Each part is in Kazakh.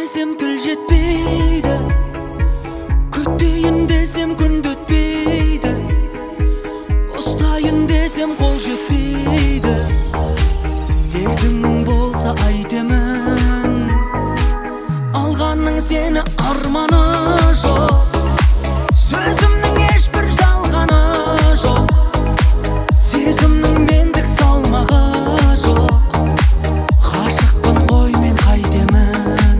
desem тіл жетпейді, күтейін десем күн өтпейді, ұстайын десем қол жетпейді. Дертіңнің болса айтемін, алғанның сені арманы жоқ. Сөзімнің ешбір жалғаны жоқ, сезімнің мендік салмағы жоқ. Ғашықпын ғой мен қайтемін.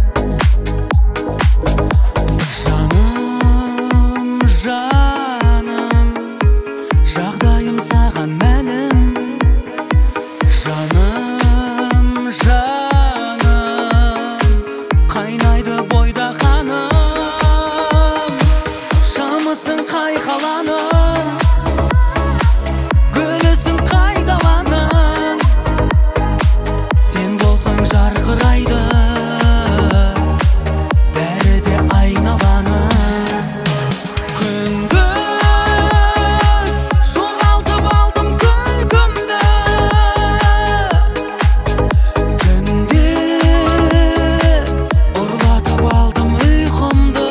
Жаным, жаным, жағдайым саған мәлім. Жаным, жаным, қайнайды бойда қаным. Шамысың қай қаланың, гүлісің қай даланың. Сен болсаң жарқырайды бәрі де айналаның. Күндіз жоғалтып алдым күлкімді, түнде ұрлатып алдым ұйқымды.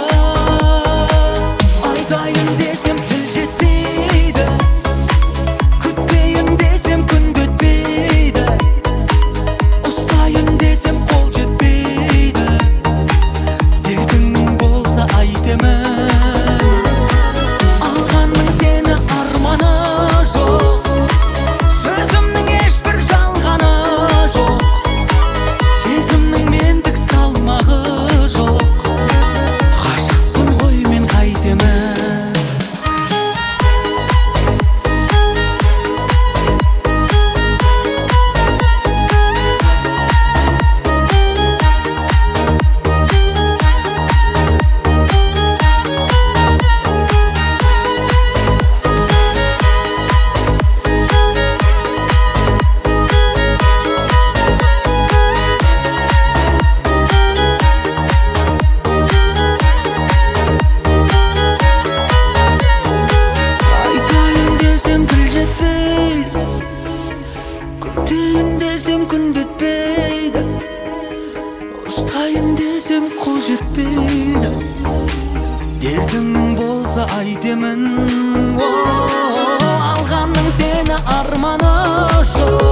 Айтайын десем тіл жетпейді, күтейін десем күн өтпейді, ұстайын десем қол жетпейді. Дертіңнің болса айтемін, алғанның сені арманы жоқ. Сөзімнің ешбір жалғаны жоқ, сезімнің мендік салмағы жоқ. Ғашықпын ғой мен қайтемін. Айтайын десем тіл жетпейді, күтейін десем күн өтпейді, ұстайын десем қол жетпейді. Дертіңнің болса айтемін, алғанның сені арманы жоқ.